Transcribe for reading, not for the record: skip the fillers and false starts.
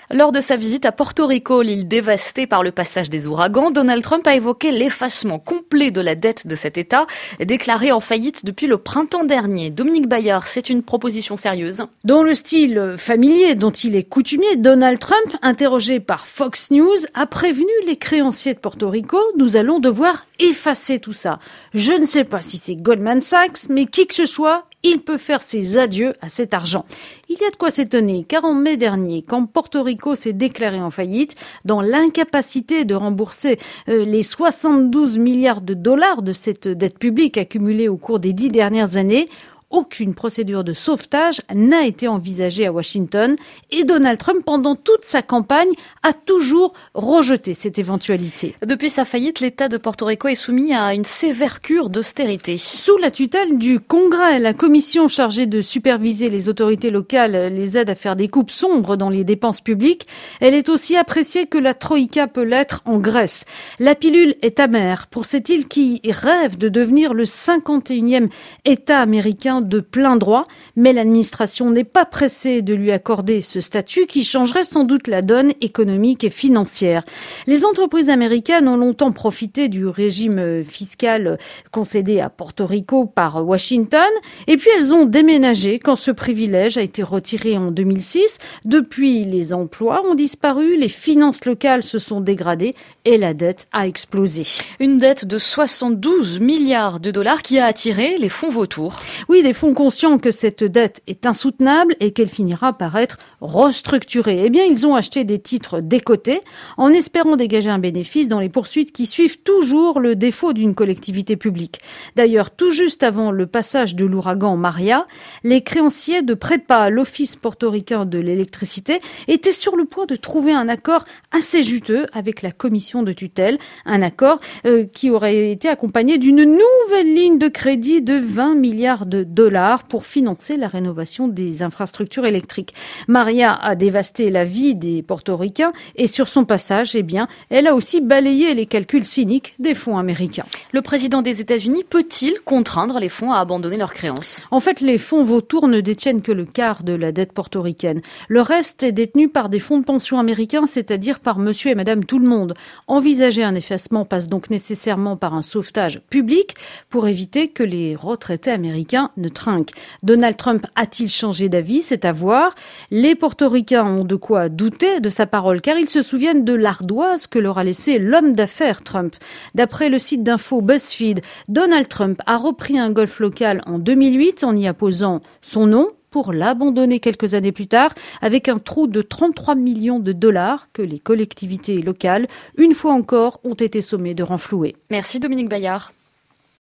Lors de sa visite à Porto Rico, l'île dévastée par le passage des ouragans, Donald Trump a évoqué l'effacement complet de la dette de cet État, déclaré en faillite depuis le printemps dernier. Dominique Bayard, c'est une proposition sérieuse. Dans le style familier dont il est coutumier, Donald Trump, interrogé par Fox News, a prévenu les créanciers de Porto Rico, nous allons devoir effacer tout ça. Je ne sais pas si c'est Goldman Sachs, mais qui que ce soit, il peut faire ses adieux à cet argent. Il y a de quoi s'étonner, car en mai dernier, quand Porto Rico s'est déclaré en faillite, dans l'incapacité de rembourser les 72 milliards de dollars de cette dette publique accumulée au cours des 10 dernières années, aucune procédure de sauvetage n'a été envisagée à Washington et Donald Trump, pendant toute sa campagne, a toujours rejeté cette éventualité. Depuis sa faillite, l'État de Porto Rico est soumis à une sévère cure d'austérité. Sous la tutelle du Congrès, la commission chargée de superviser les autorités locales les aide à faire des coupes sombres dans les dépenses publiques. Elle est aussi appréciée que la Troïka peut l'être en Grèce. La pilule est amère pour cette île qui rêve de devenir le 51e État américain de plein droit, mais l'administration n'est pas pressée de lui accorder ce statut qui changerait sans doute la donne économique et financière. Les entreprises américaines ont longtemps profité du régime fiscal concédé à Porto Rico par Washington, et puis elles ont déménagé quand ce privilège a été retiré en 2006. Depuis, les emplois ont disparu, les finances locales se sont dégradées et la dette a explosé. Une dette de 72 milliards de dollars qui a attiré les fonds vautours. Oui, des fonds conscients que cette dette est insoutenable et qu'elle finira par être restructurée. Eh bien, ils ont acheté des titres décotés en espérant dégager un bénéfice dans les poursuites qui suivent toujours le défaut d'une collectivité publique. D'ailleurs, tout juste avant le passage de l'ouragan Maria, les créanciers de PREPA, l'Office portoricain de l'électricité, étaient sur le point de trouver un accord assez juteux avec la commission de tutelle. Un accord qui aurait été accompagné d'une nouvelle ligne de crédit de 20 milliards de dollars pour financer la rénovation des infrastructures électriques. Maria a dévasté la vie des portoricains et sur son passage, eh bien, elle a aussi balayé les calculs cyniques des fonds américains. Le président des États-Unis peut-il contraindre les fonds à abandonner leurs créances ? En fait, les fonds vautours ne détiennent que le quart de la dette portoricaine. Le reste est détenu par des fonds de pension américains, c'est-à-dire par monsieur et madame tout le monde. Envisager un effacement passe donc nécessairement par un sauvetage public pour éviter que les retraités américains ne trinquent. Donald Trump a-t-il changé d'avis ? C'est à voir. Les portoricains ont de quoi douter de sa parole, car ils se souviennent de l'ardoise que leur a laissé l'homme d'affaires Trump. D'après le site d'info BuzzFeed, Donald Trump a repris un golf local en 2008 en y apposant son nom, pour l'abandonner quelques années plus tard avec un trou de 33 millions de dollars que les collectivités locales, une fois encore, ont été sommées de renflouer. Merci Dominique Bayard.